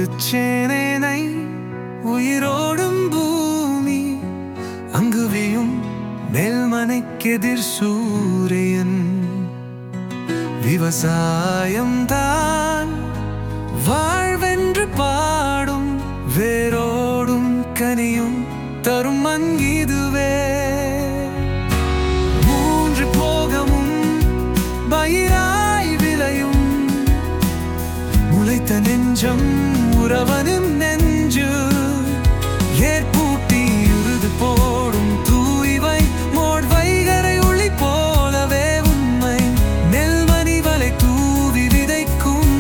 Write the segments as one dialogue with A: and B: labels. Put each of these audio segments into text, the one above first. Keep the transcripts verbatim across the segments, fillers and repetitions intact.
A: சேனை உயிரோடும் பூமி அங்குவியும் நெல்மனைக்கெதிர் சூரியன் விவசாயம்தான் வாழ்வென்று பாடும் வேரோடும் கனியும் தரும் மங்கிதுவே மூன்று போகமும் பயிராய் விளையும் முளைத்த நெஞ்சம் உறவனும் நெஞ்சு ஏற்பூட்டி உருது போடும் தூய்வை மோட் வைகரை ஒளி போலவே உண்மை நெல்மணி வலை தூவி விதைக்கும்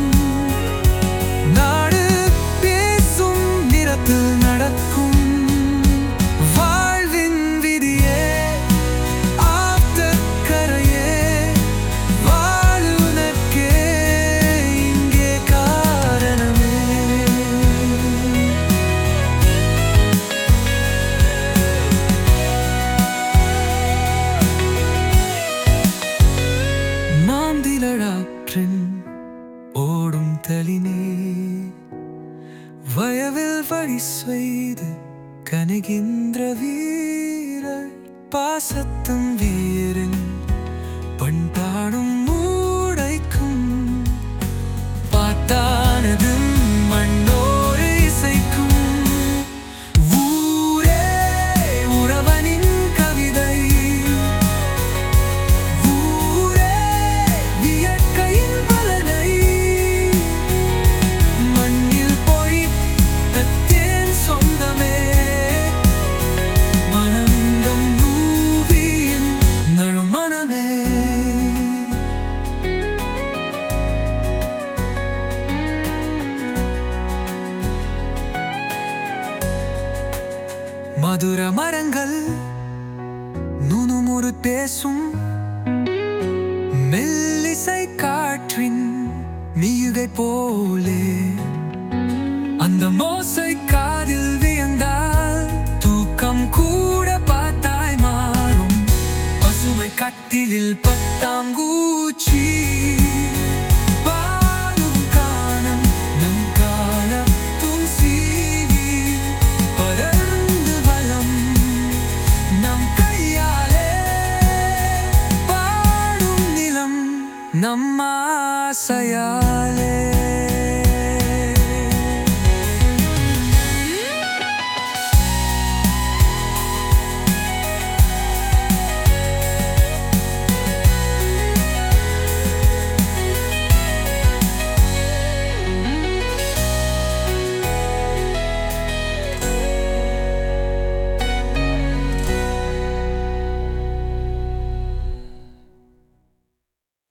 A: நாடு பேசும் நிறத்தில் நடக்கும் வாழ்வின் விதியே ஆத்தக்கரையே வாழுனக்கே இங்கே காரணமே. மாந்திலழாற்றின் ஓடும் தளினே வயவில் வழி செய்து கனிகின்ற வீரர் பாசத்தும் வீரன் பண்பாடும் மூடைக்கும் பாட்டானது மண்ணோடு இசைக்கும் ஊரே உறவனின் கவிதை ஊரே இயற்கையின் பலனை மண்ணில் பொழித்த தேன் சொந்தமே மனந்தம் பூவியின் நறுமணமே. மதுர மரங்கள் நுணுமுறு பேசும் மெல்லிசை காற்றின் மியுகை போலே அந்த மோசை காதில் வியந்தால் தூக்கம் கூட பார்த்தாய் மாறும் பசுமை கட்டிலில் பத்தாம்